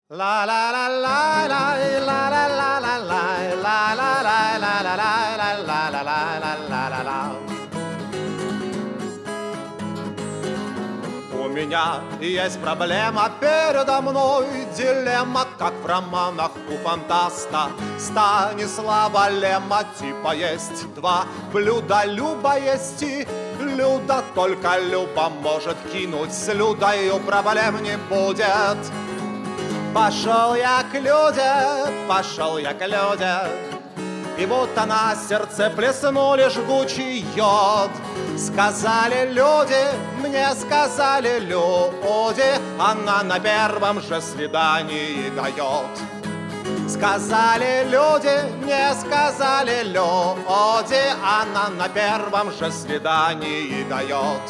La la la la la la la la la la la la la la la la la la la la. У меня есть проблема передо мной, дилемма, как в романах у фантаста Станислава Лема. Типа есть два блюда, Люба есть и Люда. Только Люба может кинуть с Людою, проблем не будет. Пошел я к Люде, и будто на сердце плеснули жгучий йод. Сказали люди, мне сказали люди, она на первом же свидании дает. Сказали люди, мне сказали люди, она на первом же свидании дает.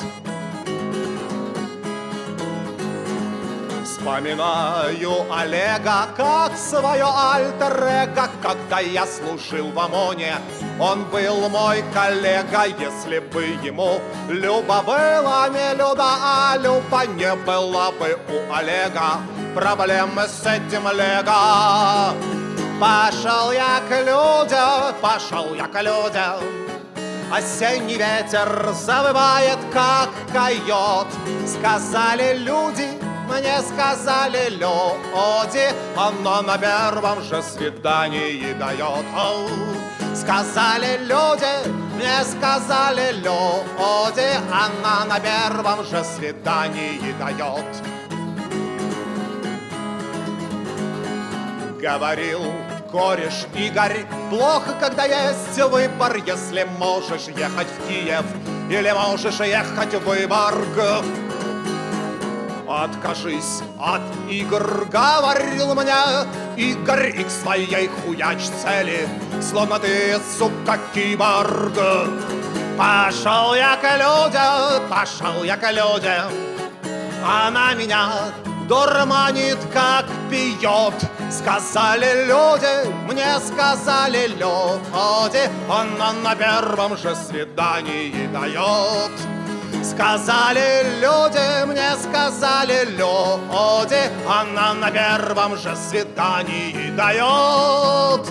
Вспоминаю Олега как свое альтер-эго. Когда я служил в ОМОНе, он был мой коллега. Если бы ему Люба была не Люда, а Люба не была бы у Олега, проблемы с этим Лего. Пошел я к людям, осенний ветер завывает, как койот. Сказали люди, мне сказали люди, она на первом же свидании дает. Сказали люди, мне сказали люди, она на первом же свидании дает. Говорил кореш Игорь, плохо, когда есть выбор. Если можешь ехать в Киев или можешь ехать в Выборг, откажись от игр, говорил мне Игорь, и к своей хуяч цели, словно ты, сука, киборг. Пошел я к людям, она меня дурманит, как пьет. Сказали люди, мне сказали люди, она на первом же свидании дает. Сказали люди, мне сказали люди, она на первом же свидании дает.